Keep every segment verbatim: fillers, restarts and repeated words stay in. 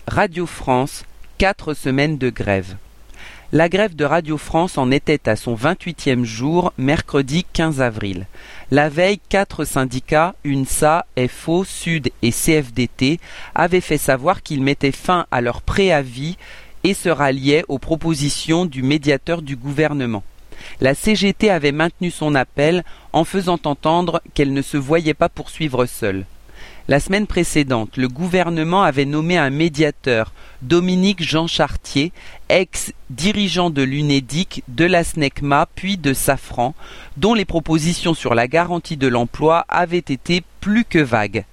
Radio France, quatre semaines de grève. La grève de Radio France en était à son vingt-huitième jour, mercredi quinze avril. La veille, quatre syndicats, U N S A, F O, Sud et C F D T, avaient fait savoir qu'ils mettaient fin à leur préavis et se ralliaient aux propositions du médiateur du gouvernement. La C G T avait maintenu son appel en faisant entendre qu'elle ne se voyait pas poursuivre seule. La semaine précédente, le gouvernement avait nommé un médiateur, Dominique Jean Chartier, ex-dirigeant de l'UNEDIC, de la SNECMA puis de Safran, dont les propositions sur la garantie de l'emploi avaient été plus que vagues.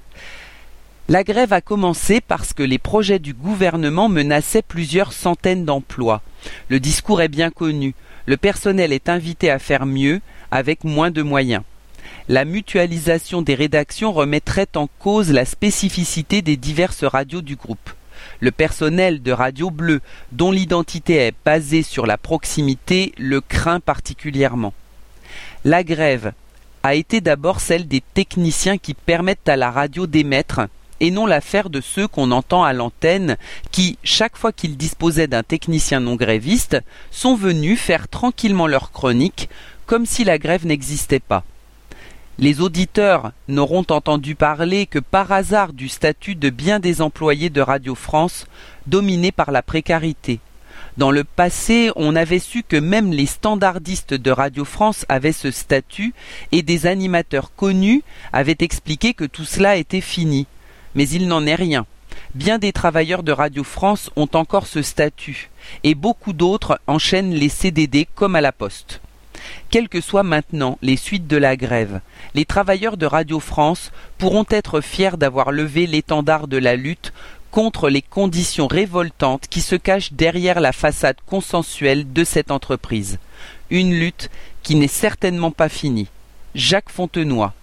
La grève a commencé parce que les projets du gouvernement menaçaient plusieurs centaines d'emplois. Le discours est bien connu. Le personnel est invité à faire mieux avec moins de moyens. La mutualisation des rédactions remettrait en cause la spécificité des diverses radios du groupe. Le personnel de Radio Bleue, dont l'identité est basée sur la proximité, le craint particulièrement. La grève a été d'abord celle des techniciens qui permettent à la radio d'émettre, et non l'affaire de ceux qu'on entend à l'antenne qui, chaque fois qu'ils disposaient d'un technicien non gréviste, sont venus faire tranquillement leur chronique, comme si la grève n'existait pas. Les auditeurs n'auront entendu parler que par hasard du statut de bien des employés de Radio France, dominés par la précarité. Dans le passé, on avait su que même les standardistes de Radio France avaient ce statut et des animateurs connus avaient expliqué que tout cela était fini. Mais il n'en est rien. Bien des travailleurs de Radio France ont encore ce statut et beaucoup d'autres enchaînent les C D D comme à la poste. Quelles que soient maintenant les suites de la grève, les travailleurs de Radio France pourront être fiers d'avoir levé l'étendard de la lutte contre les conditions révoltantes qui se cachent derrière la façade consensuelle de cette entreprise. Une lutte qui n'est certainement pas finie. Jacques Fontenoy,